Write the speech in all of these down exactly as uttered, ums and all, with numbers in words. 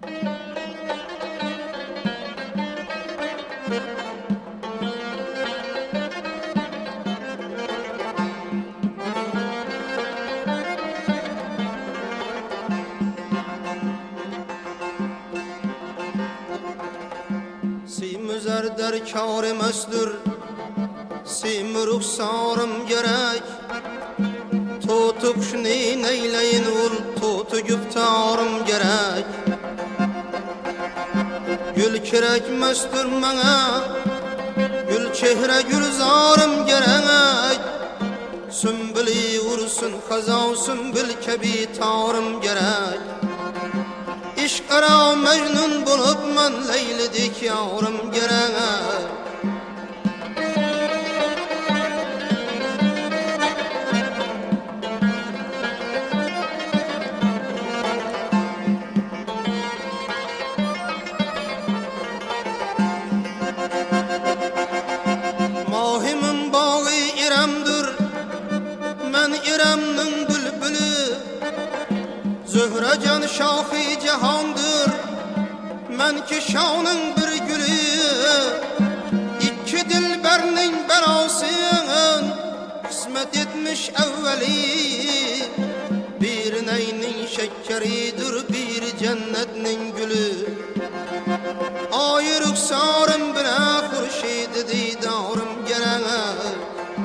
Simüzer der kâr mesdur, sim ruhsarım gerek. Tutup şuni neyleyin ul, tutu güftarım gerek. Gül kirek mesdur bana, gül çehre gülzarım gerek. Sümbüli vursun hazav sümbül kebi tarım gerek. İşk ara mecnun bulup men leylidik yavrum gerek. Mahimin bağı İrem'dir, men İrem'nin bülbülü. Zührecan şahı cehandır, men ki şanın bir gülü. İki dilberinin belasın, kısmet etmiş evveli. Bir neynin şekkeridir, bir cennetinin gülü. Ay ruhsarım bile hurşid didarım gerek.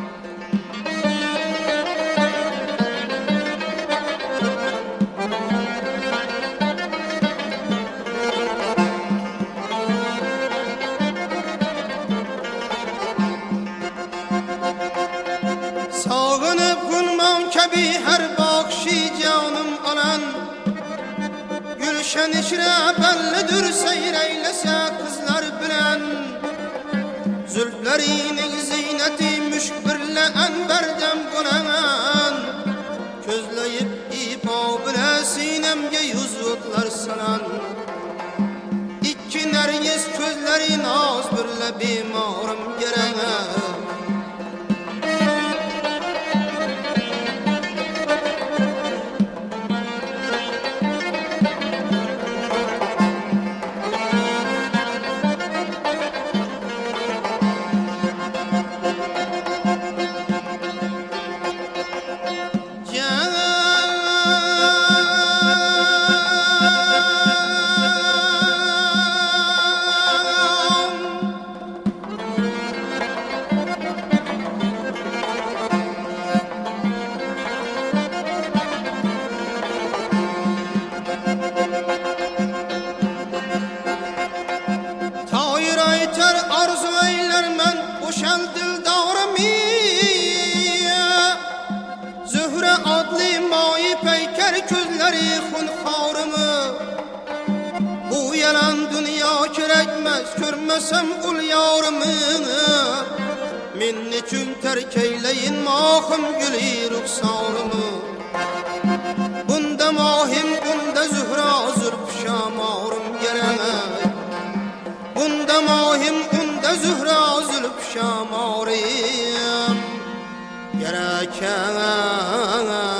Sağınıp gülmem kebi her bakşi canım alan. Gülşen içre bellidir seyreylese kızlar bilen. Zülflerinin ziyneti müşk birle enberden bulan. Közleyip ipa bile sinemge yüzükler sanan. İki nergis közlerin az birle bimarım gerek. Zühre adlı mayi peyker közleri hunharımı. Bu yalan dünya kerekmez, körmesem ul yarımı. Min için terk eyleyin mahım gülü ruhsarımı. Bunda mahim, bunda zühre zülf şamarım gerek. Bunda mahim, bunda zühre zülf şamarım gerek.